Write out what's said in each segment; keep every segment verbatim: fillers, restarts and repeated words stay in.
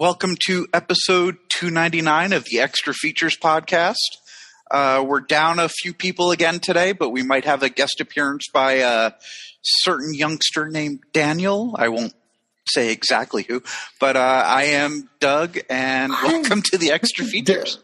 welcome to episode two ninety-nine of the Extra Features podcast. Uh, we're down a few people again today, but we might have a guest appearance by a certain youngster named Daniel. I won't say exactly who, but uh, I am Doug, and welcome to the Extra Features.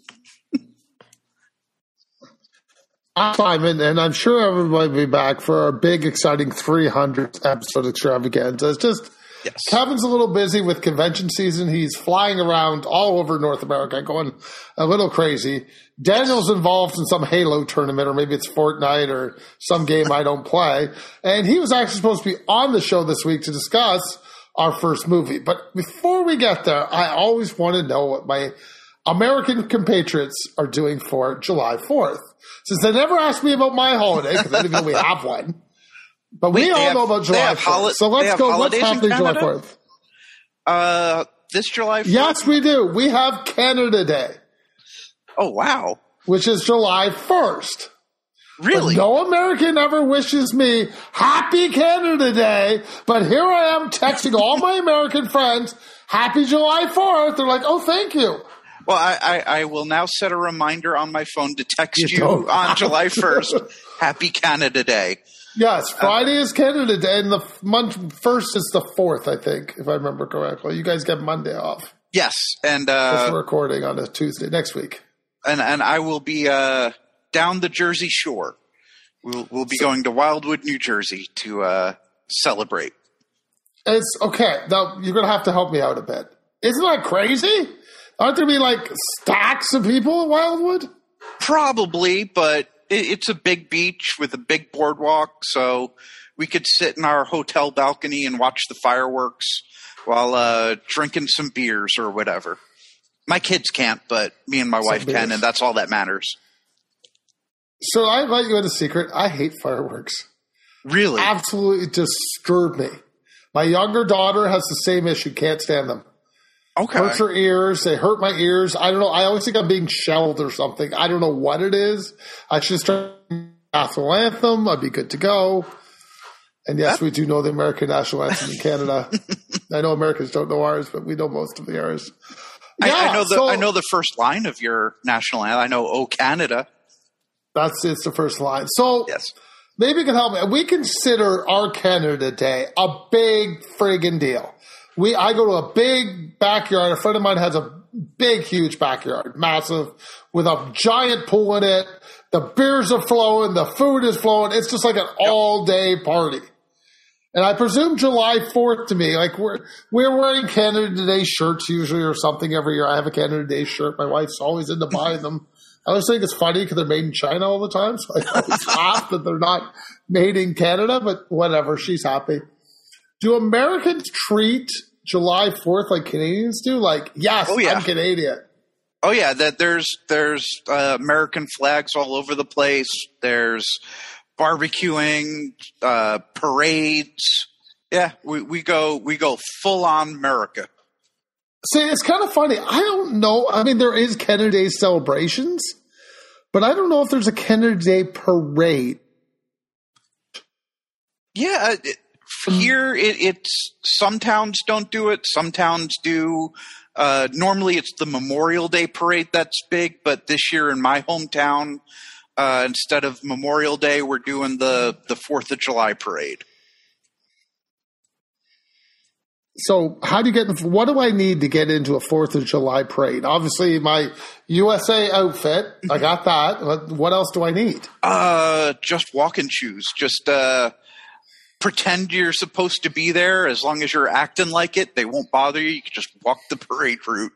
I'm Simon, and I'm sure everybody will be back for our big, exciting three hundredth episode extravaganza. It's just yes. Kevin's a little busy with convention season. He's flying around all over North America, going a little crazy. Daniel's involved in some Halo tournament, or maybe it's Fortnite or some game I don't play. And he was actually supposed to be on the show this week to discuss our first movie. But before we get there, I always want to know what my American compatriots are doing for July fourth. Since they never asked me about my holiday, because I didn't know we have one. But Wait, we all have, know about July fourth. Holi- so let's go. What's happening July fourth? Uh, this July fourth? Yes, we do. We have Canada Day. Oh, wow. Which is July first. Really? But no American ever wishes me Happy Canada Day. But here I am texting all my American friends, Happy July fourth. They're like, oh, thank you. Well, I, I, I will now set a reminder on my phone to text you, you on July first. Happy Canada Day. Yes, Friday uh, is Canada Day, and the month first is the fourth, I think, if I remember correctly. You guys get Monday off. Yes, and uh, we're recording on a Tuesday next week. And and I will be uh, down the Jersey Shore. We'll we'll be so, going to Wildwood, New Jersey, to uh, celebrate. It's okay. Now you're going to have to help me out a bit. Isn't that crazy? Aren't there be like stacks of people at Wildwood? Probably, but it, it's a big beach with a big boardwalk, so we could sit in our hotel balcony and watch the fireworks while uh, drinking some beers or whatever. My kids can't, but me and my some wife beers. can, and that's all that matters. So I let you in a secret. I hate fireworks. Really? Absolutely disturb me. My younger daughter has the same issue. Can't stand them. Okay. Hurts her ears. They hurt my ears. I don't know. I always think I'm being shelled or something. I don't know what it is. I should start the national anthem. I'd be good to go. And yes, that- we do know the American national anthem in Canada. I know Americans don't know ours, but we know most of the ours. Yeah, I, I know the so, I know the first line of your national anthem. I know "Oh Canada." That's it's the first line. So yes. Maybe you can help me. We consider our Canada Day a big friggin' deal. We I go to a big backyard. A friend of mine has a big, huge backyard, massive, with a giant pool in it. The beers are flowing. The food is flowing. It's just like an yep. all-day party. And I presume July fourth to me, like we're we're wearing Canada Day shirts usually or something every year. I have a Canada Day shirt. My wife's always into buying them. I always think it's funny because they're made in China all the time, so I always laugh that they're not made in Canada, but whatever. She's happy. Do Americans treat July fourth like Canadians do? Like, yes, oh, yeah. I'm Canadian. Oh, yeah. That there's there's uh, American flags all over the place. There's barbecuing, uh, parades. Yeah, we, we go we go full on America. See, it's kind of funny. I don't know. I mean, there is Canada Day celebrations, but I don't know if there's a Canada Day parade. Yeah, it, here it, it's some towns don't do it. Some towns do. Uh, normally, it's the Memorial Day parade that's big, but this year in my hometown, uh, instead of Memorial Day, we're doing the the Fourth of July parade. So how do you get – what do I need to get into a fourth of July parade? Obviously, my U S A outfit, I got that. What else do I need? Uh, just walking shoes. Just uh, pretend you're supposed to be there. As long as you're acting like it, they won't bother you. You can just walk the parade route.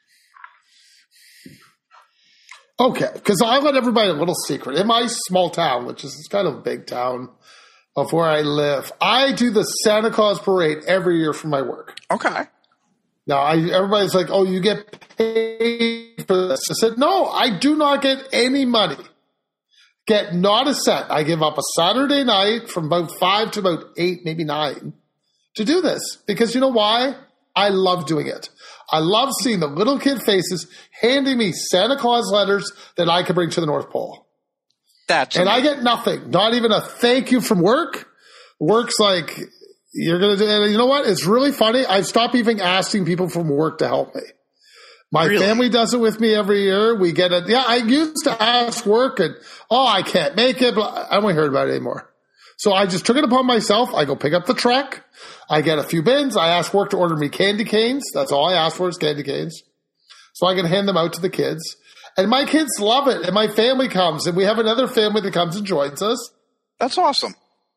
Okay, because I let everybody a little secret. In my small town, which is kind of a big town – of where I live, I do the Santa Claus parade every year for my work. Okay. Now, I, everybody's like, oh, you get paid for this. I said, no, I do not get any money. Get not a cent. I give up a Saturday night from about five to about eight, maybe nine, to do this. Because you know why? I love doing it. I love seeing the little kid faces handing me Santa Claus letters that I can bring to the North Pole. That's and amazing. I get nothing, not even a thank you from work. Work's like, you're going to do it. You know what? It's really funny. I've stopped even asking people from work to help me. My really? family does it with me every year. We get it. Yeah, I used to ask work and, oh, I can't make it. But I don't hear about it anymore. So I just took it upon myself. I go pick up the truck. I get a few bins. I ask work to order me candy canes. That's all I ask for is candy canes. So I can hand them out to the kids. And my kids love it. And my family comes. And we have another family that comes and joins us. That's awesome.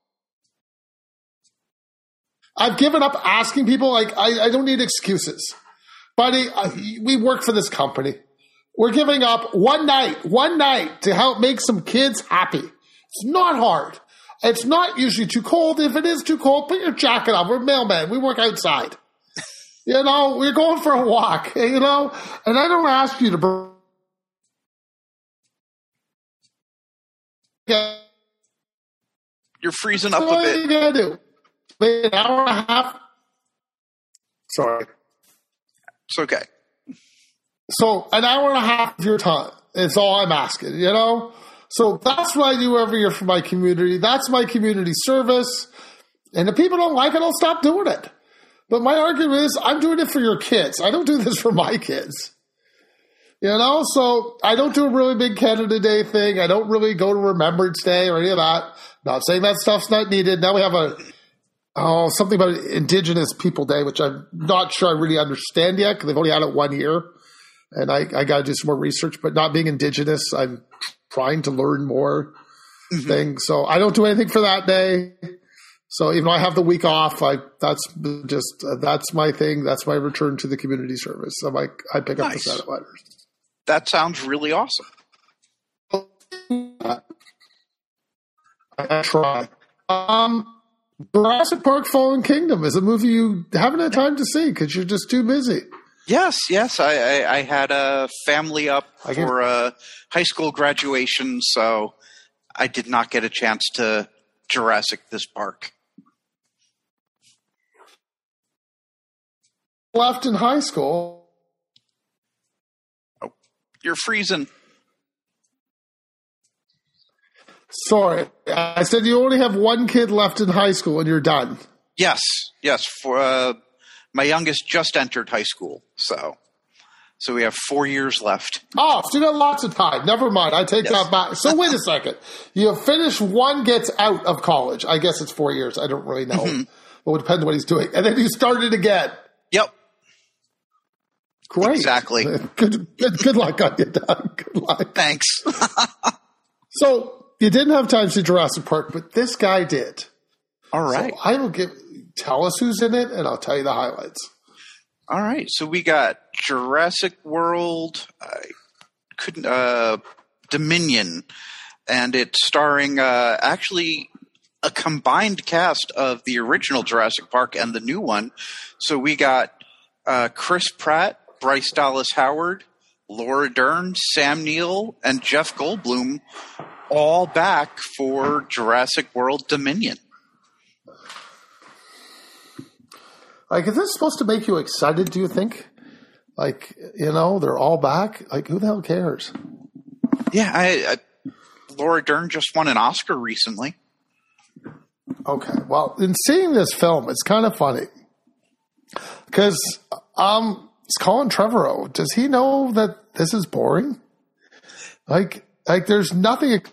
I've given up asking people. Like, I, I don't need excuses. Buddy, I, we work for this company. We're giving up one night, one night to help make some kids happy. It's not hard. It's not usually too cold. If it is too cold, put your jacket on. We're mailmen. We work outside. You know, we're going for a walk, you know, and I don't ask you to bring. You're freezing up So a what bit. are you going to do? Wait an hour and a half? Sorry. It's okay. So an hour and a half of your time is all I'm asking, you know? So that's what I do every year for my community. That's my community service. And if people don't like it, I'll stop doing it. But my argument is I'm doing it for your kids. I don't do this for my kids. You know, so I don't do a really big Canada Day thing. I don't really go to Remembrance Day or any of that. Not saying that stuff's not needed. Now we have a oh something about Indigenous People Day, which I'm not sure I really understand yet because they've only had it one year. And I, I got to do some more research. But not being Indigenous, I'm trying to learn more mm-hmm. things. So I don't do anything for that day. So even though I have the week off, I that's just uh, that's my thing. That's my return to the community service. So I I pick nice. up the Senate letters. That sounds really awesome. Uh, I try. Um, Jurassic Park: Fallen Kingdom is a movie you haven't had time to see because you're just too busy. Yes, yes. I, I, I had a family up I for a high school graduation, so I did not get a chance to Jurassic this park. Left in high school. Oh, you're freezing. Sorry, I said you only have one kid left in high school and you're done. Yes, yes. For uh, my youngest just entered high school, so so we have four years left. Oh, so you got lots of time. Never mind. I take yes. that back. So wait a second. You finish one gets out of college. I guess it's four years. I don't really know. Mm-hmm. Well, it depends on what he's doing. And then you started again. Yep. Great. Exactly. Good, good, good luck on you, Doug. Good luck. Thanks. So you didn't have time to see Jurassic Park, but this guy did. All right. So I will give. Tell us who's in it, and I'll tell you the highlights. All right. So we got Jurassic World. I couldn't. Uh, Dominion, and it's starring uh, actually a combined cast of the original Jurassic Park and the new one. So we got uh, Chris Pratt, Bryce Dallas Howard, Laura Dern, Sam Neill, and Jeff Goldblum, all back for Jurassic World Dominion. Like, is this supposed to make you excited, do you think? Like, you know, they're all back? Like, who the hell cares? Yeah, I, I, Laura Dern just won an Oscar recently. Okay, well, in seeing this film, it's kind of funny. Because um, it's Colin Trevorrow. Does he know that this is boring? Like, like there's nothing...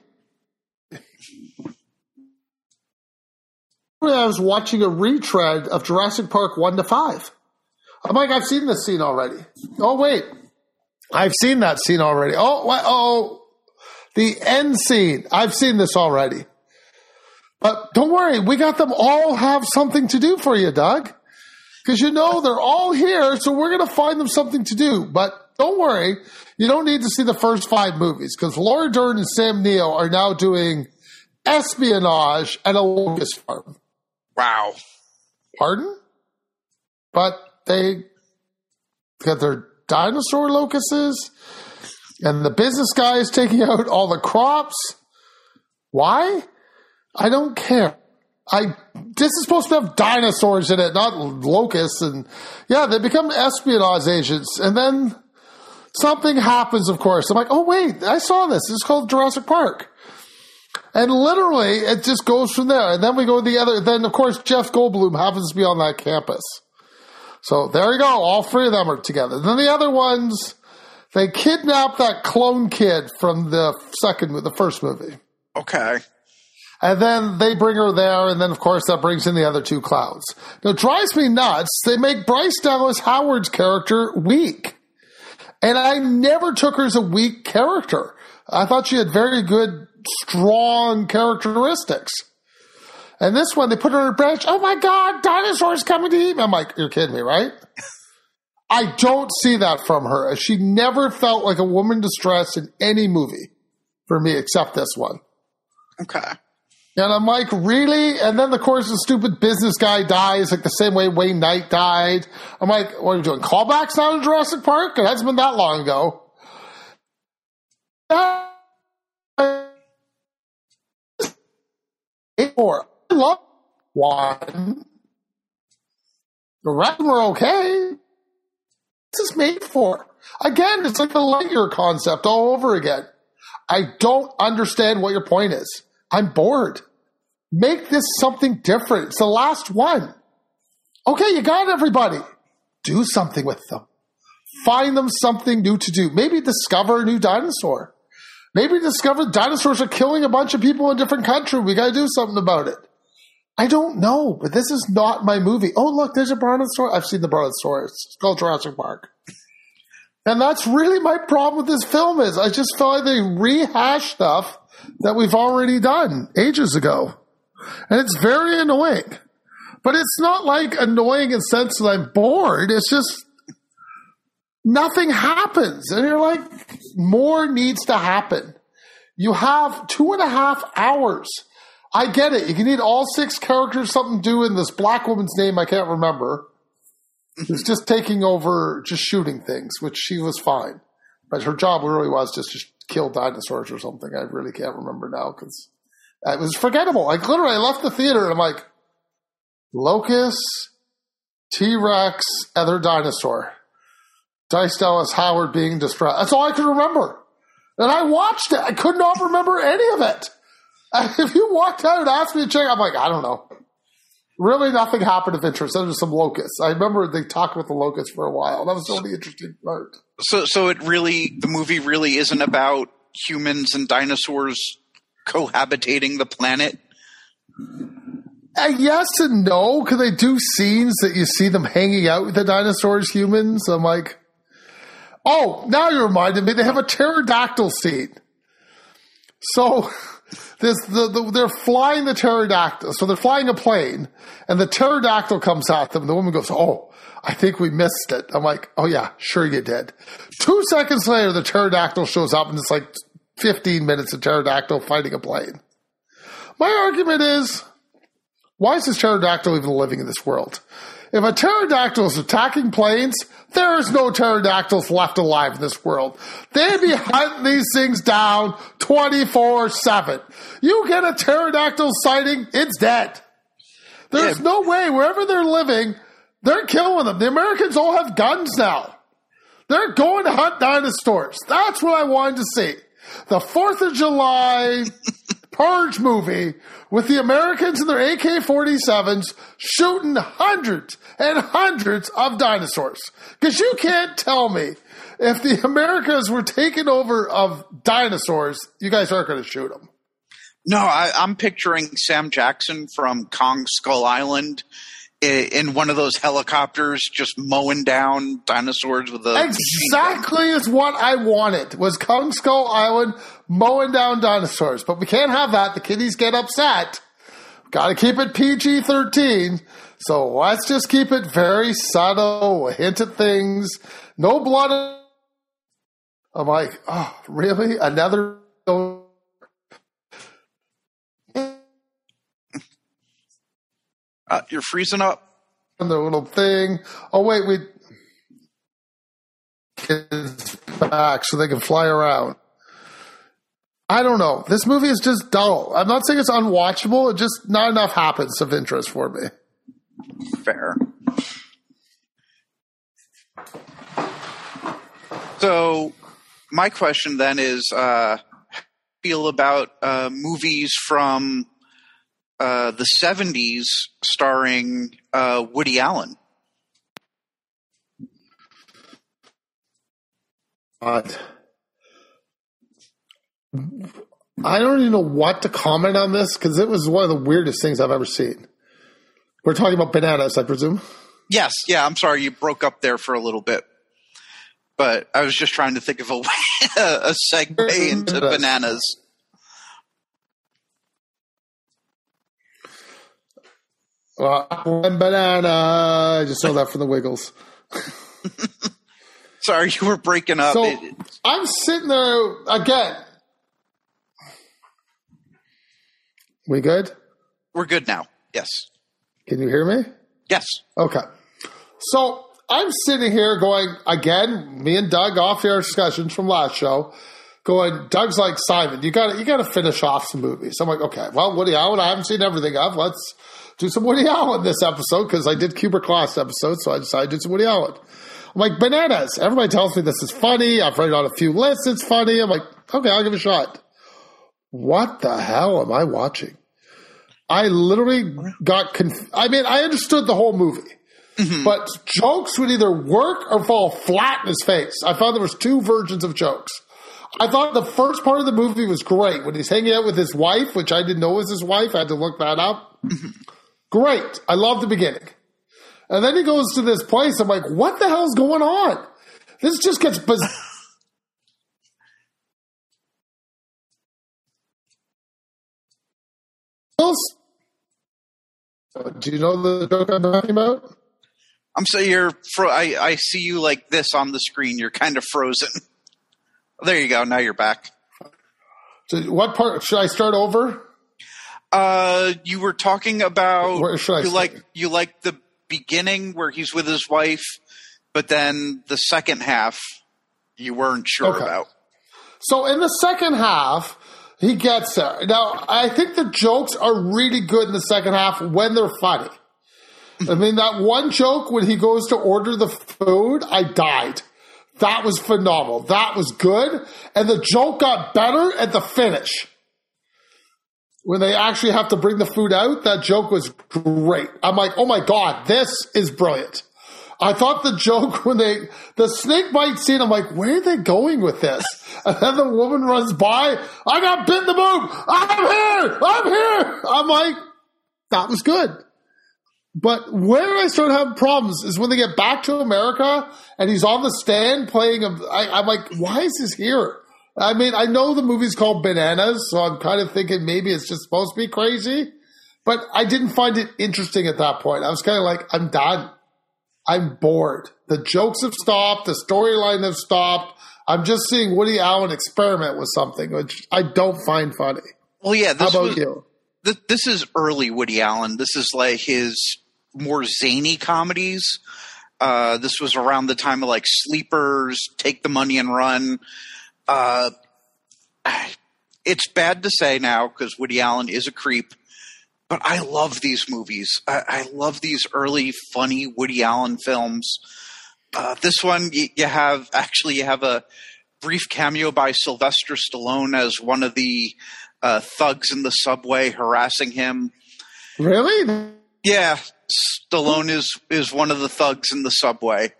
I was watching a retread of Jurassic Park one to five. I'm like, I've seen this scene already. Oh, wait. I've seen that scene already. Oh, what? Oh, the end scene. I've seen this already. But don't worry. We got them all have something to do for you, Doug. Because you know they're all here, so we're going to find them something to do. But don't worry. You don't need to see the first five movies because Laura Dern and Sam Neill are now doing espionage at a locust farm. Wow. Pardon? But they got their dinosaur locusts, and the business guy is taking out all the crops. Why? I don't care. I this is supposed to have dinosaurs in it, not locusts. And yeah, they become espionage agents, and then something happens. Of course, I'm like, oh wait, I saw this. It's called Jurassic Park. And literally, it just goes from there. And then we go to the other. Then, of course, Jeff Goldblum happens to be on that campus. So there you go. All three of them are together. Then the other ones, they kidnap that clone kid from the second, the first movie. Okay. And then they bring her there. And then, of course, that brings in the other two clowns. Now, it drives me nuts. They make Bryce Dallas Howard's character weak. And I never took her as a weak character. I thought she had very good, strong characteristics. And this one, they put her on a branch. Oh, my God, dinosaurs coming to eat me. I'm like, you're kidding me, right? I don't see that from her. She never felt like a woman distressed in any movie for me except this one. Okay. And I'm like, really? And then, of course, the stupid business guy dies like the same way Wayne Knight died. I'm like, what are you doing? Callbacks now in Jurassic Park? It hasn't been that long ago. Four. I love one. The rest were okay. This is made for. Again, it's like the Lightyear concept all over again. I don't understand what your point is. I'm bored. Make this something different. It's the last one. Okay, you got everybody. Do something with them. Find them something new to do. Maybe discover a new dinosaur. Maybe discover dinosaurs are killing a bunch of people in a different country. We got to do something about it. I don't know, but this is not my movie. Oh, look, there's a brontosaurus. I've seen the brontosaurus. It's called Jurassic Park. And that's really my problem with this film is I just feel like they rehash stuff that we've already done ages ago. And it's very annoying. But it's not like annoying in the sense that I'm bored. It's just nothing happens. And you're like, more needs to happen. You have two and a half hours. I get it. You can need all six characters something to do in this black woman's name I can't remember. Who's just taking over, just shooting things, which she was fine. But her job really was just to kill dinosaurs or something. I really can't remember now because it was forgettable. Like literally, I left the theater and I'm like, Locust, T-Rex, other dinosaur. Bryce Dallas Howard being distressed. That's all I could remember. And I watched it. I could not remember any of it. If you walked out and asked me to check, I'm like, I don't know. Really nothing happened of interest other than some locusts. I remember they talked with the locusts for a while. That was the only interesting part. So, so it really, the movie really isn't about humans and dinosaurs cohabitating the planet? Uh, yes and no, because they do scenes that you see them hanging out with the dinosaurs, humans. I'm like, oh, now you reminded me. They have a pterodactyl scene. So this, the, the, they're flying the pterodactyl. So they're flying a plane, and the pterodactyl comes at them. And the woman goes, oh, I think we missed it. I'm like, oh, yeah, sure you did. Two seconds later, the pterodactyl shows up, and it's like fifteen minutes of pterodactyl fighting a plane. My argument is, why is this pterodactyl even living in this world? If a pterodactyl is attacking planes, there is no pterodactyls left alive in this world. They'd be hunting these things down twenty-four seven. You get a pterodactyl sighting, it's dead. There's yeah. no way, wherever they're living, they're killing them. The Americans all have guns now. They're going to hunt dinosaurs. That's what I wanted to see. The fourth of July Purge movie with the Americans and their A K forty-sevens shooting hundreds and hundreds of dinosaurs. Because you can't tell me if the Americas were taken over of dinosaurs, you guys aren't going to shoot them. No, I, I'm picturing Sam Jackson from Kong Skull Island in one of those helicopters just mowing down dinosaurs with a exactly is what I wanted was Kong Skull Island mowing down dinosaurs, but we can't have that. The kiddies get upset. Got to keep it P G thirteen. So let's just keep it very subtle, hint at things, no blood. I'm like, oh, really? Another. Uh, you're freezing up. And the little thing. Oh, wait, we. Kids back so they can fly around. I don't know. This movie is just dull. I'm not saying it's unwatchable. It just not enough happens of interest for me. Fair. So, my question then is, uh, feel about uh, movies from uh, the seventies starring uh, Woody Allen. God. I don't even know what to comment on this because it was one of the weirdest things I've ever seen. We're talking about Bananas, I presume? Yes. Yeah, I'm sorry you broke up there for a little bit. But I was just trying to think of a way, a segue into Bananas. Uh, one banana. I just know that from the Wiggles. Sorry, you were breaking up. So it, I'm sitting there again. We good? We're good now. Yes. Can you hear me? Yes. Okay. So I'm sitting here going, again, me and Doug off our discussions from last show, going, Doug's like, Simon, you got you got to finish off some movies. I'm like, okay, well, Woody Allen, I haven't seen everything of. Let's do some Woody Allen this episode because I did Kubrick last episode, so I decided to do some Woody Allen. I'm like, Bananas. Everybody tells me this is funny. I've read on a few lists. It's funny. I'm like, okay, I'll give it a shot. What the hell am I watching? I literally got conf- I mean, I understood the whole movie. Mm-hmm. But jokes would either work or fall flat in his face. I found there was two versions of jokes. I thought the first part of the movie was great when he's hanging out with his wife, which I didn't know was his wife. I had to look that up. Mm-hmm. Great. I love the beginning. And then he goes to this place. I'm like, what the hell's going on? This just gets bizarre. Do you know the joke I'm talking about? I'm saying you're. Fro- I I see you like this on the screen. You're kind of frozen. There you go. Now you're back. So what part should I start over? Uh, you were talking about Where should I you start? like you like the beginning where he's with his wife, but then the second half you weren't sure Okay. about. So in the second half, he gets there. Now, I think the jokes are really good in the second half when they're funny. I mean, that one joke when he goes to order the food, I died. That was phenomenal. That was good. And the joke got better at the finish. When they actually have to bring the food out, that joke was great. I'm like, oh my God, this is brilliant. I thought the joke when they, the snake bite scene, I'm like, where are they going with this? And then the woman runs by, I got bit in the boob. I'm here. I'm here. I'm like, that was good. But where I start having problems is when they get back to America and he's on the stand playing. A, I, I'm like, why is this here? I mean, I know the movie's called Bananas, so I'm kind of thinking maybe it's just supposed to be crazy. But I didn't find it interesting at that point. I was kind of like, I'm done. I'm bored. The jokes have stopped. The storyline have stopped. I'm just seeing Woody Allen experiment with something, which I don't find funny. Well, yeah. This How about was, you? Th- this is early Woody Allen. This is like his more zany comedies. Uh, this was around the time of like Sleepers, Take the Money and Run. Uh, it's bad to say now because Woody Allen is a creep, but I love these movies. I, I love these early, funny Woody Allen films. Uh, this one, you, you have actually you have a brief cameo by Sylvester Stallone as one of the uh, thugs in the subway harassing him. Really? Yeah, Stallone is is one of the thugs in the subway.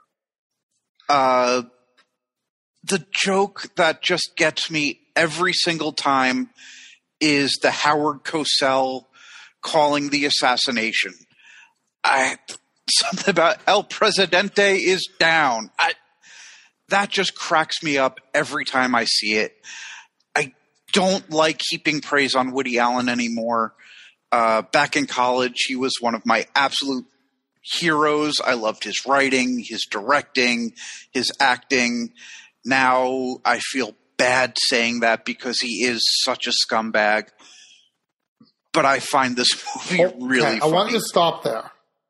Uh, the joke that just gets me every single time is the Howard Cosell calling the assassination. I something about El Presidente is down. I, that just cracks me up every time I see it. I don't like heaping praise on Woody Allen anymore. Uh, back in college, he was one of my absolute heroes. I loved his writing, his directing, his acting. Now I feel bad saying that because he is such a scumbag. But I find this movie Okay, really funny. I want you to stop there.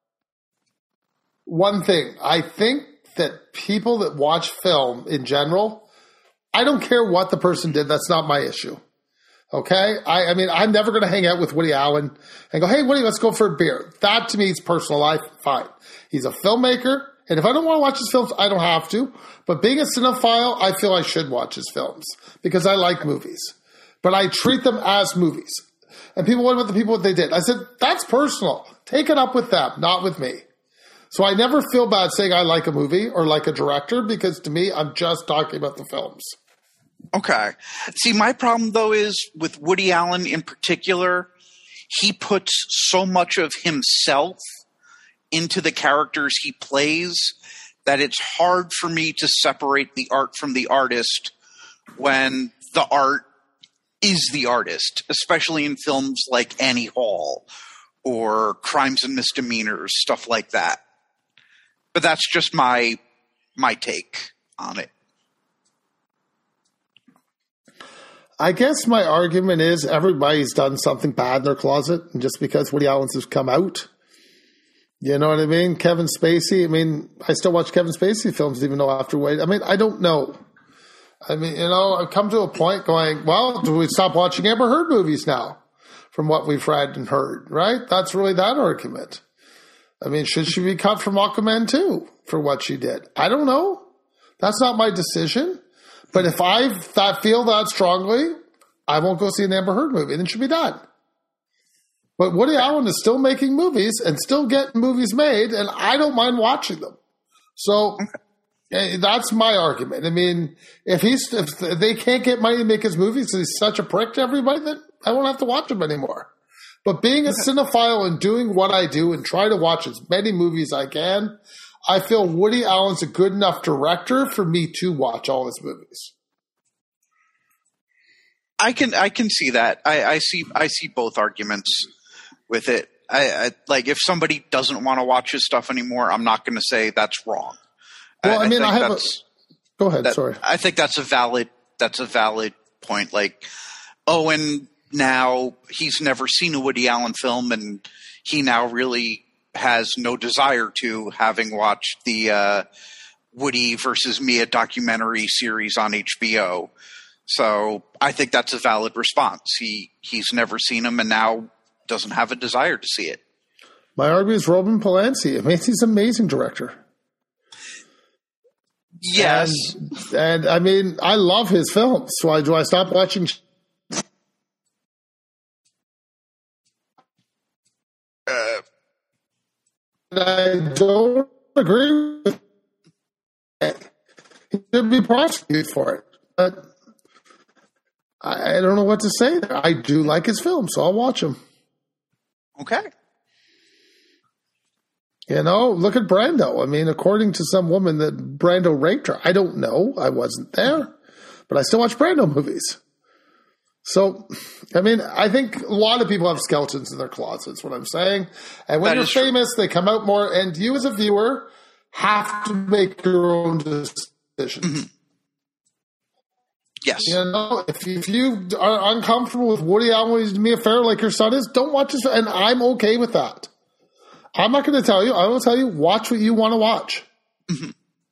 One thing, I think that people that watch film in general, I don't care what the person did. That's not my issue. Okay? I, I mean, I'm never going to hang out with Woody Allen and go, hey, Woody, let's go for a beer. That to me is personal life. Fine. He's a filmmaker. And if I don't want to watch his films, I don't have to. But being a cinephile, I feel I should watch his films because I like movies. but I treat them as movies. And people, what about the people what they did? I said, that's personal. Take it up with them, not with me. So I never feel bad saying I like a movie or like a director, because to me, I'm just talking about the films. Okay. See, my problem, though, is with Woody Allen in particular, he puts so much of himself into the characters he plays that it's hard for me to separate the art from the artist when the art is the artist, especially in films like Annie Hall or Crimes and Misdemeanors, stuff like that. But that's just my my take on it. I guess my argument is everybody's done something bad in their closet, and just because Woody Allen's has come out, you know what I mean? Kevin Spacey, I mean, I still watch Kevin Spacey films even though after Wade. I mean, I don't know. I mean, you know, I've come to a point going, well, do we stop watching Amber Heard movies now from what we've read and heard, right? That's really that argument. I mean, should she be cut from Aquaman two for what she did? I don't know. That's not my decision. But if I that feel that strongly, I won't go see an Amber Heard movie. Then it should be done. But Woody Allen is still making movies and still getting movies made, and I don't mind watching them. So that's my argument. I mean, if he's if they can't get money to make his movies because he's such a prick to everybody, then I won't have to watch him anymore. But being a cinephile and doing what I do and try to watch as many movies as I can, I feel Woody Allen's a good enough director for me to watch all his movies. I can I can see that. I, I see I see both arguments with it. I, I like if somebody doesn't want to watch his stuff anymore, I'm not going to say that's wrong. Well, I, I mean, I, I have. A, go ahead. That, sorry. I think that's a valid. That's a valid point. Like, oh, and now he's never seen a Woody Allen film, and he now really has no desire to, having watched the uh, Woody versus Mia documentary series on H B O. So I think that's a valid response. He he's never seen him, and now doesn't have a desire to see it. My argument is Roman Polanski. I mean, he's an amazing director. Yes. And, and I mean, I love his films. So I, do I stop watching? Uh, I don't agree with it. He should be prosecuted for it. But I, I don't know what to say there. I do like his films, so I'll watch them. Okay. You know, look at Brando. I mean, according to some woman that Brando raped her. I don't know. I wasn't there. But I still watch Brando movies. So, I mean, I think a lot of people have skeletons in their closets, what I'm saying. And when That you're is true. famous, they come out more. And you as a viewer have to make your own decisions. Mm-hmm. Yes. You know, if you, if you are uncomfortable with Woody Allen and Mia Farrow like your son is, don't watch this. And I'm okay with that. I'm not going to tell you. I will tell you, watch what you want to watch. Mm-hmm.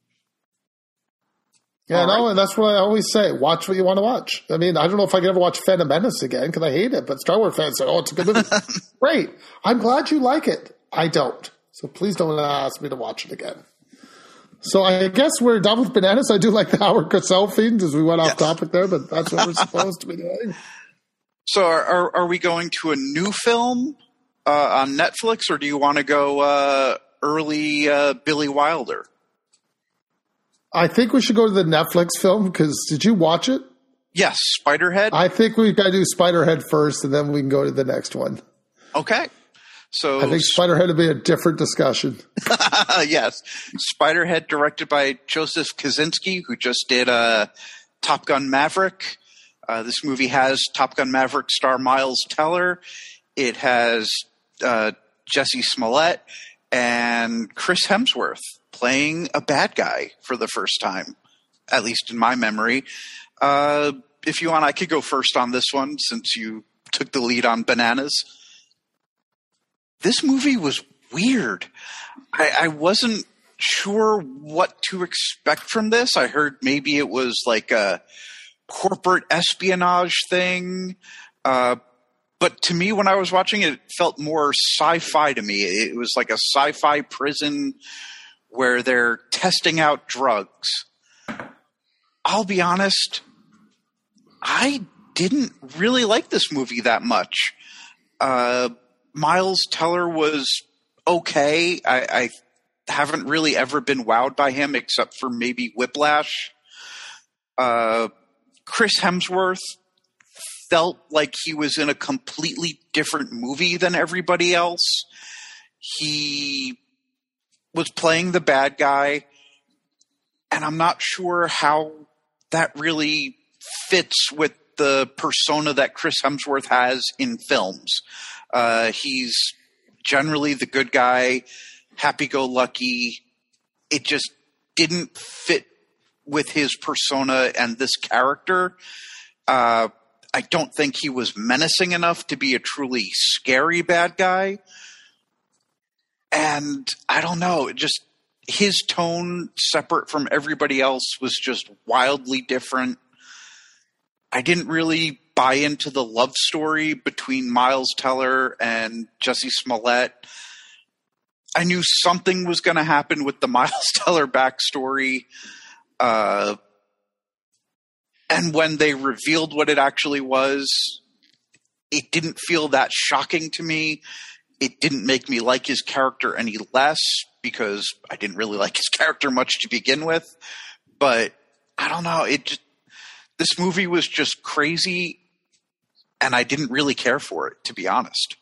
You All know, right. and that's what I always say. Watch what you want to watch. I mean, I don't know if I can ever watch Phantom Menace again because I hate it, but Star Wars fans say, oh, it's a good movie. Great. I'm glad you like it. I don't. So please don't ask me to watch it again. So I guess we're done with Bananas. I do like the Howard Cosell theme as we went off Yes. topic there, but that's what we're supposed to be doing. So are, are are we going to a new film uh, on Netflix, or do you want to go uh, early uh, Billy Wilder? I think we should go to the Netflix film because did you watch it? Yes, Spiderhead. I think we've got to do Spiderhead first and then we can go to the next one. Okay. So I think Spiderhead would be a different discussion. yes, Spiderhead, directed by Joseph Kosinski, who just did uh, Top Gun Maverick. Uh, this movie has Top Gun Maverick star Miles Teller. It has uh, Jesse Smollett and Chris Hemsworth playing a bad guy for the first time, at least in my memory. Uh, if you want, I could go first on this one since you took the lead on Bananas. This movie was weird. I, I wasn't sure what to expect from this. I heard maybe it was like a corporate espionage thing. Uh, but to me, when I was watching it, it felt more sci-fi to me. It was like a sci-fi prison where they're testing out drugs. I'll be honest, I didn't really like this movie that much. Uh, Miles Teller was okay. I, I haven't really ever been wowed by him except for maybe Whiplash. Uh, Chris Hemsworth felt like he was in a completely different movie than everybody else. He was playing the bad guy, and I'm not sure how that really fits with the persona that Chris Hemsworth has in films. Uh, he's generally the good guy, happy-go-lucky. It just didn't fit with his persona and this character. Uh, I don't think he was menacing enough to be a truly scary bad guy. And I don't know, it just his tone separate from everybody else was just wildly different. I didn't really buy into the love story between Miles Teller and Jussie Smollett. I knew something was going to happen with the Miles Teller backstory. Uh, and when they revealed what it actually was, it didn't feel that shocking to me. It didn't make me like his character any less because I didn't really like his character much to begin with. But I don't know. It just, this movie was just crazy, and I didn't really care for it, to be honest.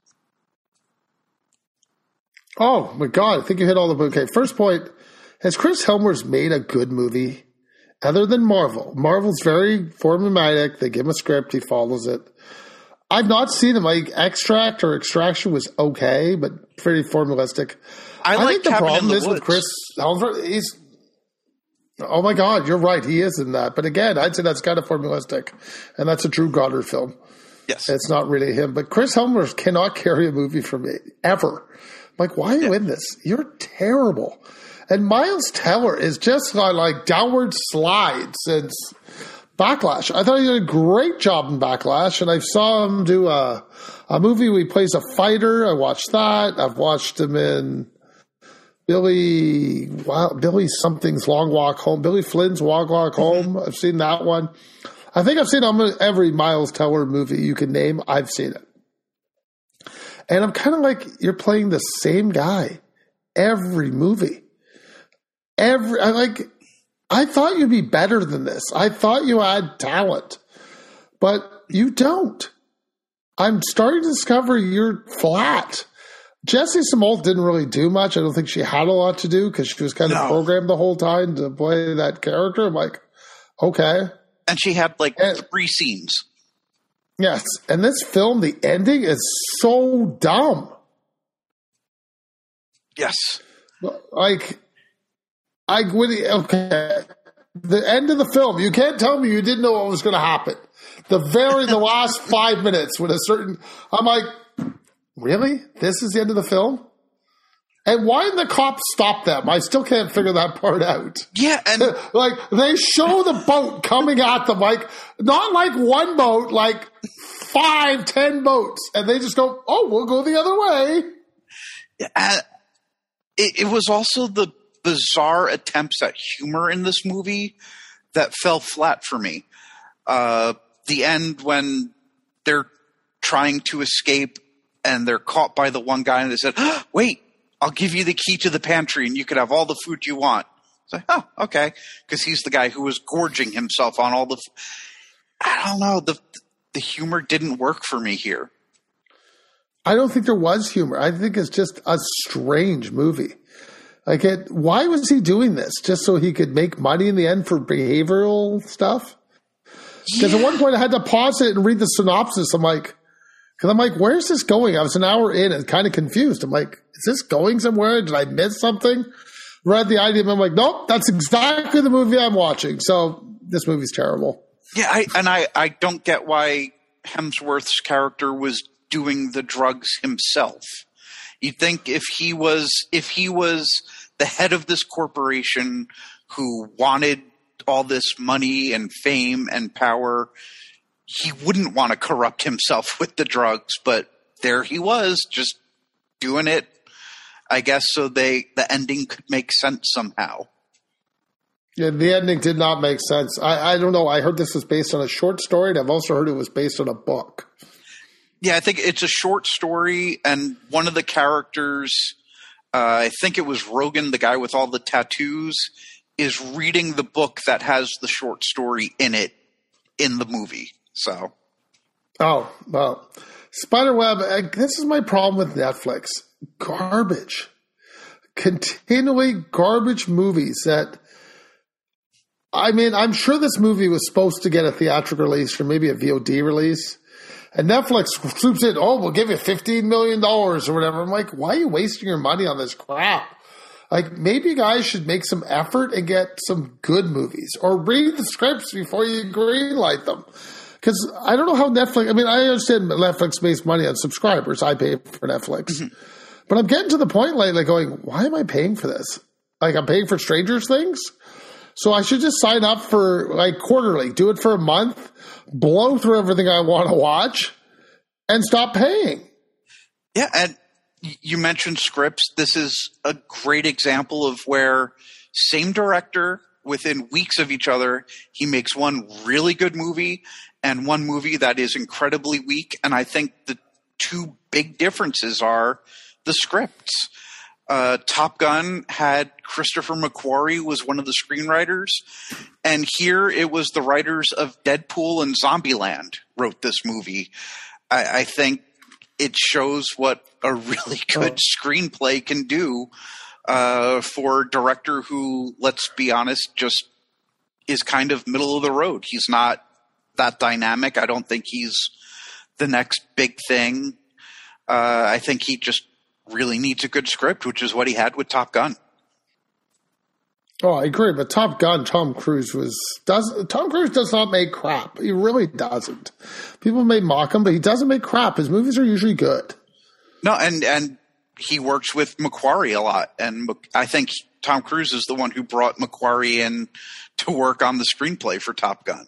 Oh, my God. I think you hit all the – okay, first point, has Chris Hemsworth made a good movie other than Marvel? Marvel's very formulaic. They give him a script. He follows it. I've not seen him. Like Extract or Extraction was okay, but pretty formalistic. I, I like think the Cabin problem in the is Woods. with Chris Hemsworth, he's – oh, my God, you're right. He is in that. But again, I'd say that's kind of formalistic, and that's a Drew Goddard film. Yes. It's not really him. But Chris Hemsworth cannot carry a movie for me, ever. I'm like, why are you yeah. in this? You're terrible. And Miles Teller is just on like downward slide since Backlash. I thought he did a great job in Backlash, and I saw him do a, a movie where he plays a fighter. I watched that. I've watched him in Billy, wow, Billy something's Long Walk Home, Billy Flynn's Walk Walk Home. I've seen that one. I think I've seen almost every Miles Teller movie you can name. I've seen it. And I'm kind of like, you're playing the same guy every movie. Every, I like, I thought you'd be better than this. I thought you had talent, but you don't. I'm starting to discover you're flat. Jussie Smollett didn't really do much. I don't think she had a lot to do because she was kind of no. programmed the whole time to play that character. I'm like, okay. And she had like and, three scenes. Yes. And this film, the ending is so dumb. Yes. Like, I would, okay. The end of the film, you can't tell me you didn't know what was going to happen. The very, the last five minutes with a certain, I'm like, really? This is the end of the film? And why didn't the cops stop them? I still can't figure that part out. Yeah, and like they show the boat coming at them, like not like one boat, like five, ten boats, and they just go, "Oh, we'll go the other way." Uh, it, it was also the bizarre attempts at humor in this movie that fell flat for me. Uh, the end when they're trying to escape and they're caught by the one guy, and they said, oh, "Wait, I'll give you the key to the pantry and you can have all the food you want." It's like, oh, okay. Because he's the guy who was gorging himself on all the f- I don't know. The the humor didn't work for me here. I don't think there was humor. I think it's just a strange movie. Like, it, why was he doing this? Just so he could make money in the end for behavioral stuff? Because yeah. At one point I had to pause it and read the synopsis. I'm like, because I'm like, where's this going? I was an hour in and kind of confused. I'm like, is this going somewhere? Did I miss something? Read the idea, and I'm like, nope, that's exactly the movie I'm watching. So this movie's terrible. Yeah, I, and I, I don't get why Hemsworth's character was doing the drugs himself. You'd think if he was if he was the head of this corporation who wanted all this money and fame and power, he wouldn't want to corrupt himself with the drugs, but there he was, just doing it, I guess, so they the ending could make sense somehow. Yeah, the ending did not make sense. I, I don't know. I heard this was based on a short story, and I've also heard it was based on a book. Yeah, I think it's a short story, and one of the characters, uh, I think it was Rogan, the guy with all the tattoos, is reading the book that has the short story in it in the movie. So, oh well, Spiderweb. Uh, this is my problem with Netflix: garbage, continually garbage movies that. I mean, I'm sure this movie was supposed to get a theatrical release or maybe a V O D release. And Netflix swoops in, oh, we'll give you fifteen million dollars or whatever. I'm like, why are you wasting your money on this crap? Like, maybe you guys should make some effort and get some good movies. Or read the scripts before you greenlight them. Because I don't know how Netflix – I mean, I understand Netflix makes money on subscribers. I pay for Netflix. Mm-hmm. But I'm getting to the point lately going, why am I paying for this? Like, I'm paying for Stranger Things? So I should just sign up for like quarterly, do it for a month, blow through everything I want to watch, and stop paying. Yeah, and you mentioned scripts. This is a great example of where same director, within weeks of each other, he makes one really good movie and one movie that is incredibly weak. And I think the two big differences are the scripts. Uh, Top Gun had Christopher McQuarrie was one of the screenwriters, and here it was the writers of Deadpool and Zombieland wrote this movie. I, I think it shows what a really good oh. screenplay can do uh, for a director who, let's be honest, just is kind of middle of the road. He's not that dynamic. I don't think he's the next big thing. Uh, I think he just really needs a good script, which is what he had with Top Gun. Oh, I agree. But Top Gun, Tom Cruise was does Tom Cruise does not make crap. He really doesn't. People may mock him, but he doesn't make crap. His movies are usually good. No, and and he works with McQuarrie a lot, and I think Tom Cruise is the one who brought McQuarrie in to work on the screenplay for Top Gun.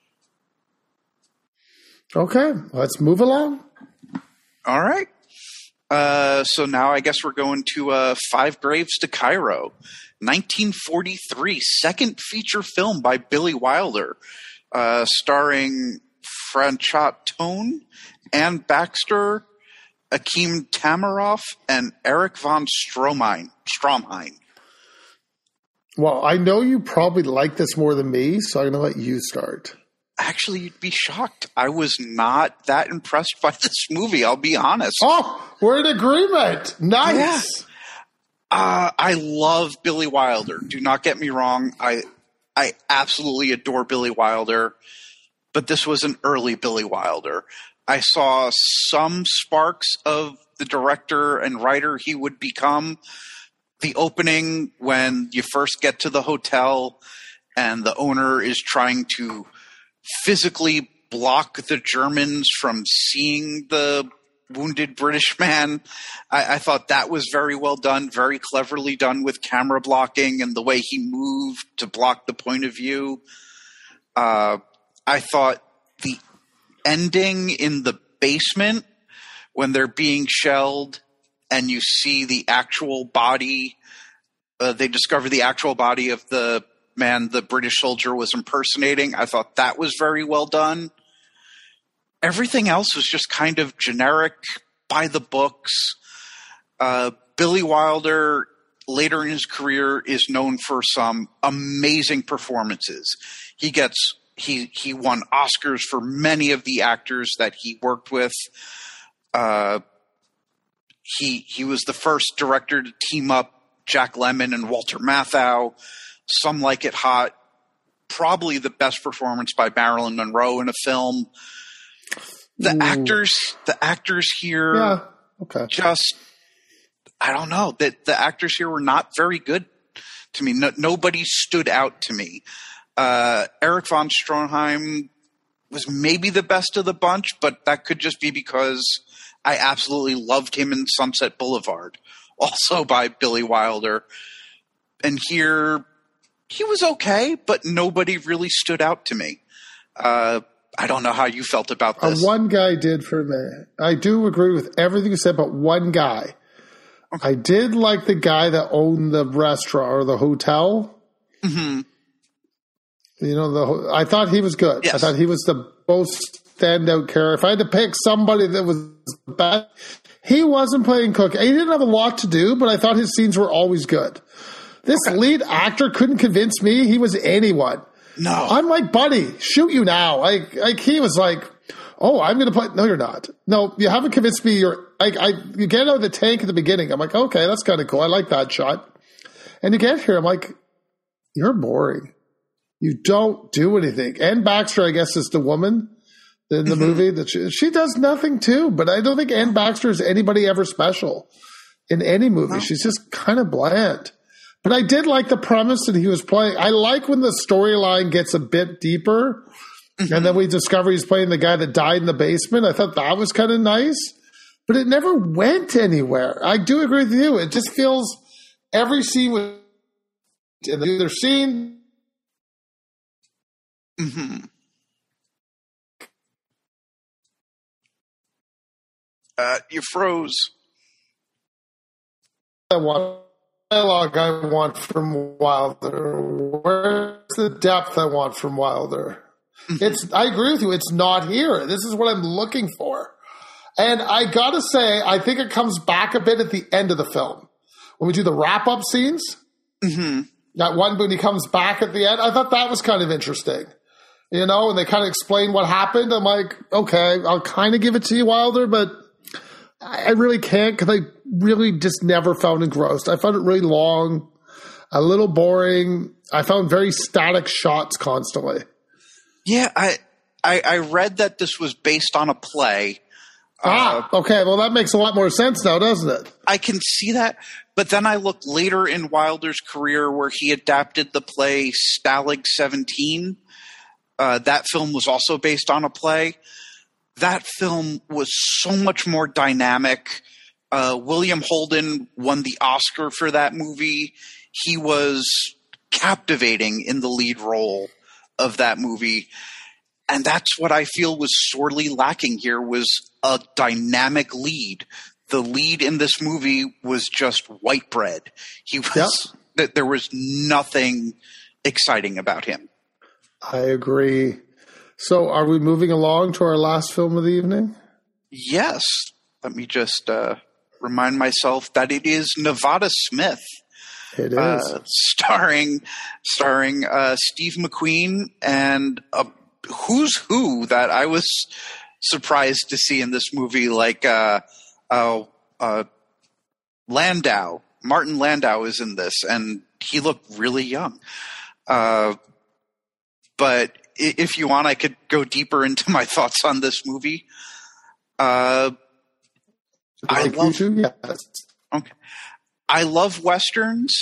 Okay, let's move along. All right. Uh, so now I guess we're going to uh, Five Graves to Cairo, nineteen forty-three, second feature film by Billy Wilder, uh, starring Franchot Tone, Ann Baxter, Akim Tamiroff, and Eric von Stroheim. Stromheim. Well, I know you probably like this more than me, so I'm going to let you start. Actually, you'd be shocked. I was not that impressed by this movie, I'll be honest. Oh, we're in agreement. Nice. Yeah. Uh, I love Billy Wilder. Do not get me wrong. I I absolutely adore Billy Wilder, but this was an early Billy Wilder. I saw some sparks of the director and writer he would become. The opening when you first get to the hotel and the owner is trying to physically block the Germans from seeing the wounded British man. I, I thought that was very well done, very cleverly done with camera blocking and the way he moved to block the point of view. Uh, I thought the ending in the basement when they're being shelled and you see the actual body, uh, they discover the actual body of the man the British soldier was impersonating. I thought that was very well done. Everything else was just kind of generic, by the books. Uh, Billy Wilder, later in his career, is known for some amazing performances. He gets he he won Oscars for many of the actors that he worked with. Uh, he he was the first director to team up Jack Lemmon and Walter Matthau. Some Like It Hot, probably the best performance by Marilyn Monroe in a film. The Ooh. actors, the actors here, yeah. okay. just, I don't know, that the actors here were not very good to me. No, nobody stood out to me. Uh, Eric von Stroheim was maybe the best of the bunch, but that could just be because I absolutely loved him in Sunset Boulevard, also by Billy Wilder. And here, he was okay, but nobody really stood out to me. Uh, I don't know how you felt about this. Uh, one guy did for me. I do agree with everything you said, but one guy. Okay. I did like the guy that owned the restaurant or the hotel. Mm-hmm. You know, the whole, I thought he was good. Yes. I thought he was the most standout character. If I had to pick somebody that was bad, he wasn't playing Cook. He didn't have a lot to do, but I thought his scenes were always good. This okay. lead actor couldn't convince me he was anyone. No. I'm like, buddy, shoot you now. Like, like he was like, oh, I'm going to play. No, you're not. No, you haven't convinced me. You're like, I, you get out of the tank at the beginning. I'm like, okay, that's kind of cool. I like that shot. And you get here, I'm like, you're boring. You don't do anything. Anne Baxter, I guess, is the woman in the movie that she, she does nothing too. But I don't think Anne Baxter is anybody ever special in any movie. No. She's just kind of bland. But I did like the premise that he was playing. I like when the storyline gets a bit deeper, mm-hmm. and then we discover he's playing the guy that died in the basement. I thought that was kind of nice, but it never went anywhere. I do agree with you. It just feels every scene was in the other scene. Mm-hmm. Uh, you froze. I want dialogue I want from Wilder. Where's the depth I want from Wilder? Mm-hmm. It's. I agree with you. It's not here. This is what I'm looking for. And I gotta say, I think it comes back a bit at the end of the film when we do the wrap up scenes. Mm-hmm. That one when he comes back at the end, I thought that was kind of interesting. You know, and they kind of explain what happened. I'm like, okay, I'll kind of give it to you, Wilder, but I really can't because I really just never found engrossed. I found it really long, a little boring. I found very static shots constantly. Yeah, I I, I read that this was based on a play. Ah, uh, okay. Well, that makes a lot more sense now, doesn't it? I can see that. But then I looked later in Wilder's career where he adapted the play Stalag seventeen. Uh, that film was also based on a play. That film was so much more dynamic. Uh, William Holden won the Oscar for that movie. He was captivating in the lead role of that movie. And that's what I feel was sorely lacking here was a dynamic lead. The lead in this movie was just white bread. He was yep. There was nothing exciting about him. I agree. So are we moving along to our last film of the evening? Yes. Let me just uh, remind myself that it is Nevada Smith. It is. Uh, starring starring uh, Steve McQueen and a who's who that I was surprised to see in this movie, like uh, uh, uh, Landau. Martin Landau is in this, and he looked really young. Uh, but if you want, I could go deeper into my thoughts on this movie. Uh, I love, yes. Okay. I love Westerns.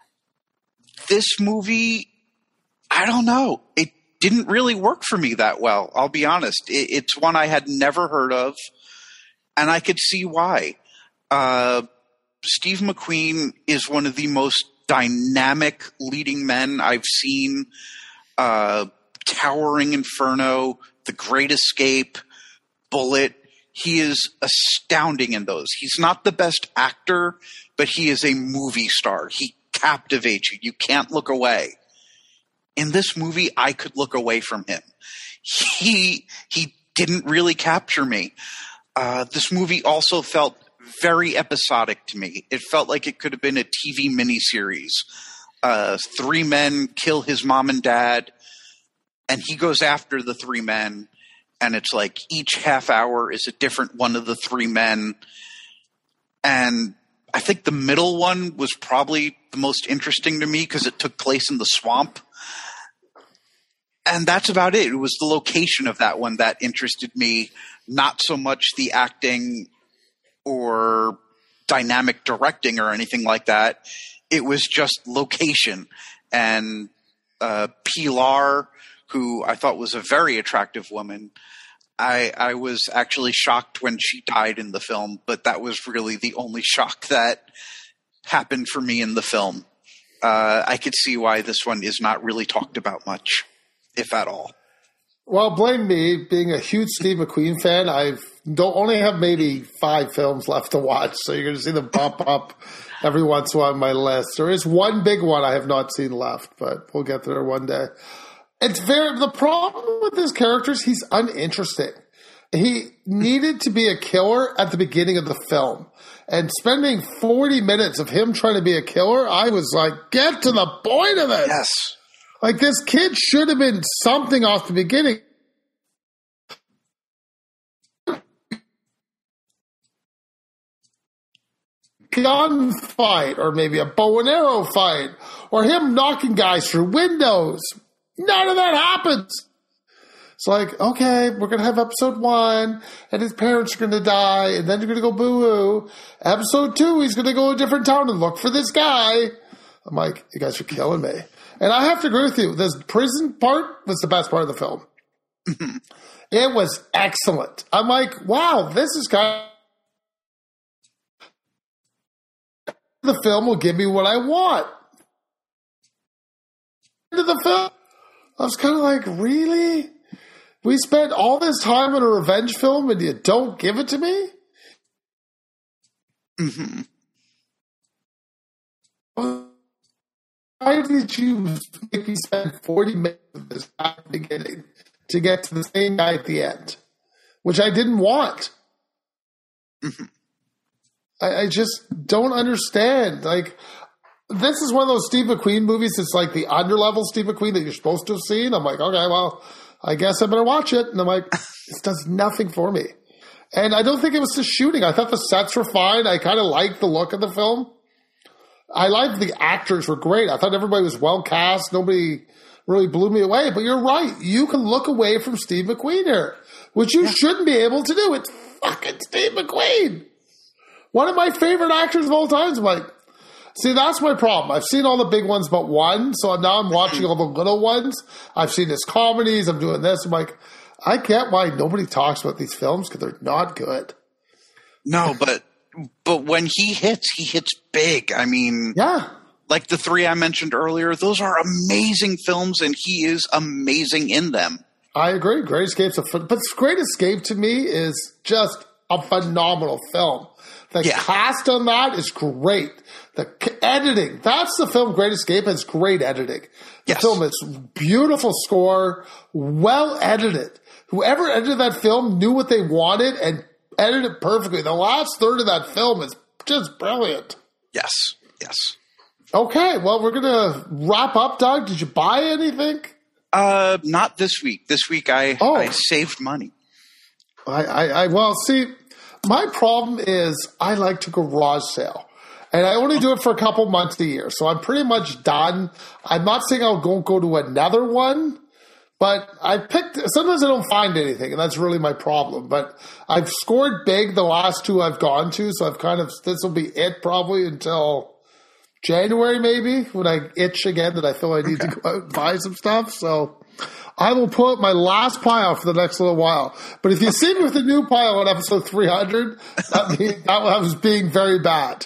This movie, I don't know. It didn't really work for me that well. I'll be honest. It, it's one I had never heard of, and I could see why. Uh, Steve McQueen is one of the most dynamic leading men I've seen. Uh, Towering Inferno, The Great Escape, Bullet. He is astounding in those. He's not the best actor, but he is a movie star. He captivates you. You can't look away. In this movie, I could look away from him. He he didn't really capture me. Uh, this movie also felt very episodic to me. It felt like it could have been a T V miniseries. Uh, three men kill his mom and dad, and he goes after the three men, and it's like each half hour is a different one of the three men. And I think the middle one was probably the most interesting to me because it took place in the swamp. And that's about it. It was the location of that one that interested me, not so much the acting or dynamic directing or anything like that. It was just location. And uh, Pilar, who I thought was a very attractive woman, I, I was actually shocked when she died in the film, but that was really the only shock that happened for me in the film. Uh, I could see why this one is not really talked about much, if at all. Well, blame me. Being a huge Steve McQueen fan, I don't only have maybe five films left to watch, so you're going to see them pop up every once in a while on my list. There is one big one I have not seen left, but we'll get there one day. It's very the problem with his characters. He's uninteresting. He needed to be a killer at the beginning of the film, and spending forty minutes of him trying to be a killer, I was like, get to the point of it. Yes, like this kid should have been something off the beginning. Gun fight, or maybe a bow and arrow fight, or him knocking guys through windows. None of that happens. It's like, okay, we're going to have episode one, and his parents are going to die, and then you're going to go boo-hoo. Episode two, he's going to go to a different town and look for this guy. I'm like, you guys are killing me. And I have to agree with you. This prison part was the best part of the film. It was excellent. I'm like, wow, this is kind of... The film will give me what I want. Into the film, I was kind of like, really? We spent all this time on a revenge film and you don't give it to me? Mm-hmm. Why did you make me spend forty minutes of this at the beginning to get to the same guy at the end? Which I didn't want. Mm-hmm. I, I just don't understand. Like, this is one of those Steve McQueen movies. It's like the underlevel Steve McQueen that you're supposed to have seen. I'm like, okay, well, I guess I better watch it. And I'm like, this does nothing for me. And I don't think it was the shooting. I thought the sets were fine. I kind of liked the look of the film. I liked the actors were great. I thought everybody was well cast. Nobody really blew me away. But you're right. You can look away from Steve McQueen here, which you yeah. shouldn't be able to do. It's fucking Steve McQueen. One of my favorite actors of all time. I'm like, see, that's my problem. I've seen all the big ones but one, so now I'm watching all the little ones. I've seen his comedies. I'm doing this. I'm like, I get why nobody talks about these films because they're not good. No, but but when he hits, he hits big. I mean, yeah, like the three I mentioned earlier, those are amazing films, and he is amazing in them. I agree. Great Escape's a fun, but Great Escape to me is just a phenomenal film. The yeah. cast on that is great. The editing, that's the film Great Escape has great editing. The yes. film is beautiful score, well edited. Whoever edited that film knew what they wanted and edited it perfectly. The last third of that film is just brilliant. Yes, yes. Okay, well, we're going to wrap up, Doug. Did you buy anything? Uh, not this week. This week I, oh. I saved money. I, I, I, well, see... My problem is I like to garage sale, and I only do it for a couple months a year, so I'm pretty much done. I'm not saying I'll go go to another one, but I picked. Sometimes I don't find anything, and that's really my problem. But I've scored big the last two I've gone to, so I've kind of this will be it probably until January maybe when I itch again that I feel I need okay. to go out and buy some stuff. So. I will pull up my last pile for the next little while. But if you see me with a new pile on episode three hundred, that, means, that was being very bad.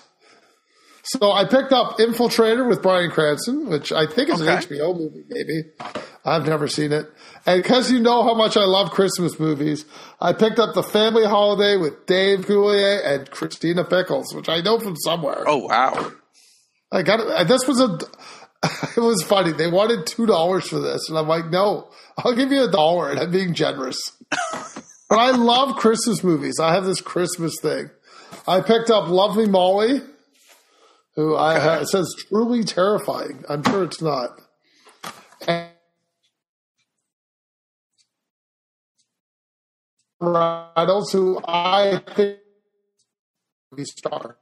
So I picked up Infiltrator with Bryan Cranston, which I think is okay. an H B O movie, maybe. I've never seen it. And because you know how much I love Christmas movies, I picked up The Family Holiday with Dave Coulier and Christina Pickles, which I know from somewhere. Oh, wow. I got it. This was a... It was funny. They wanted two dollars for this, and I'm like, no, I'll give you a dollar, and I'm being generous. But I love Christmas movies. I have this Christmas thing. I picked up Love Me Molly, who I have, it says truly terrifying. I'm sure it's not. And Reynolds, who I think is a star.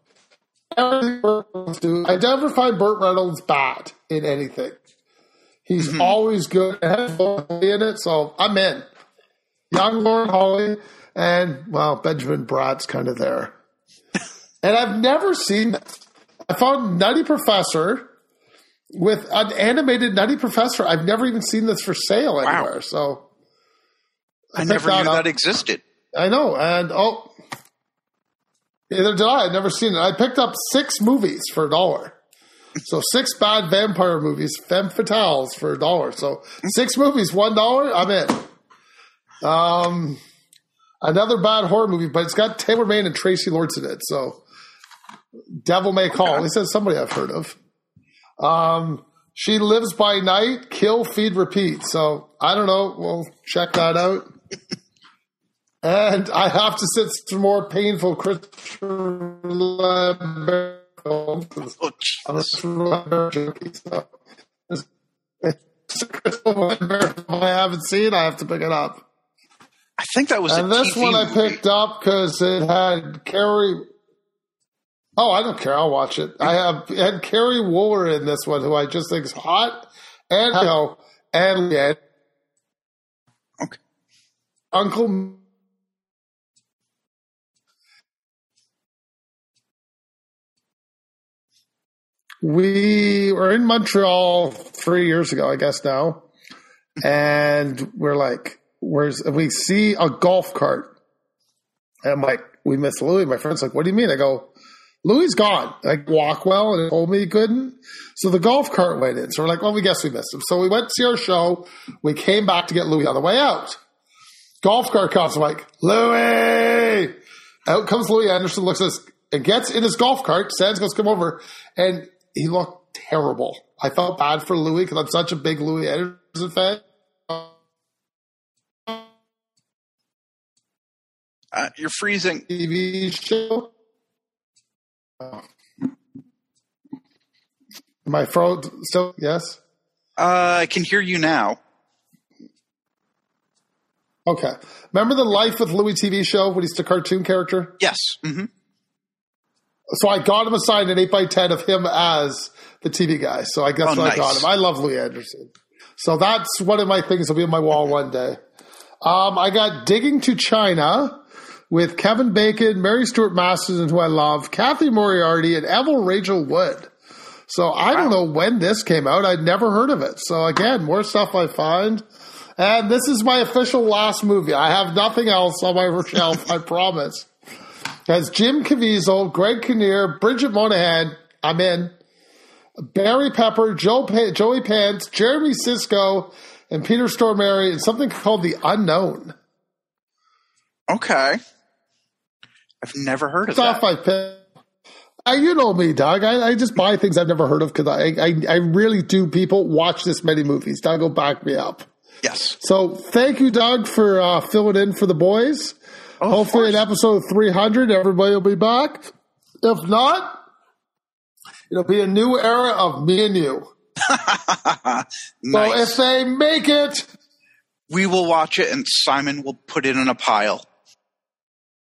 I never find Burt Reynolds bad in anything. He's mm-hmm. always good and has Lauren in it, so I'm in. Young Lauren Holly and, well, Benjamin Bratt's kind of there. And I've never seen this. I found Nutty Professor with an animated Nutty Professor. I've never even seen this for sale anywhere. Wow. So I, I never knew that existed. I know, and oh. Either did I. I'd never seen it. I picked up six movies for a dollar. So six bad vampire movies, femme fatales for a dollar. So six movies, one dollar, I'm in. Um, another bad horror movie, but it's got Taylor Maine and Tracy Lords in it. So Devil May Call. At least that's somebody I've heard of. Um, She Lives by Night, Kill, Feed, Repeat. So I don't know. We'll check that out. And I have to sit through more painful Christopher Lambert films. Oh, I'm a Lambert junkie, so Christopher Lambert film I haven't seen, I have to pick it up. I think that was and a this T V one I movie. picked up because it had Carrie. Oh, I don't care. I'll watch it. I have it had Carrie Wooler in this one, who I just think is hot, and you know, and yeah, Okay. Uncle. We were in Montreal three years ago, I guess now, and we're like, "Where's?" We see a golf cart, and I'm like, "We miss Louis." My friend's like, "What do you mean?" I go, "Louis gone." I walk well, and it told me he couldn't. So the golf cart went in. So we're like, "Well, we guess we missed him." So we went to see our show. We came back to get Louis on the way out. Golf cart comes. I'm like, "Louis!" Out comes Louis Anderson, looks at us, and gets in his golf cart. Sands goes, "Come over," and he looked terrible. I felt bad for Louis because I'm such a big Louis Anderson fan. Uh, you're freezing. T V show. My throat still, yes? Uh, I can hear you now. Okay. Remember the Life with Louis T V show when he's the cartoon character? Yes. Mm-hmm. So I got him assigned an eight by ten of him as the T V guy. So I guess Oh, I nice. got him. I love Louis Anderson. So that's one of my things that'll be on my wall one day. Um, I got Digging to China with Kevin Bacon, Mary Stuart Masterson, who I love, Kathy Moriarty, and Evel Rachel Wood. So I don't know when this came out. I'd never heard of it. So again, more stuff I find. And this is my official last movie. I have nothing else on my shelf, I promise. It has Jim Caviezel, Greg Kinnear, Bridget Moynahan, I'm in, Barry Pepper, Joe pa- Joey Pants, Jeremy Sisko, and Peter Stormare in something called The Unknown. Okay. I've never heard of Stuff that. I pick. Uh, you know me, Doug. I, I just buy things I've never heard of because I, I I really do. People watch this many movies. Doug will back me up. Yes. So thank you, Doug, for uh, filling in for the boys. Oh, Hopefully in episode three hundred, everybody will be back. If not, it'll be a new era of me and you. Nice. So if they make it, we will watch it and Simon will put it in a pile.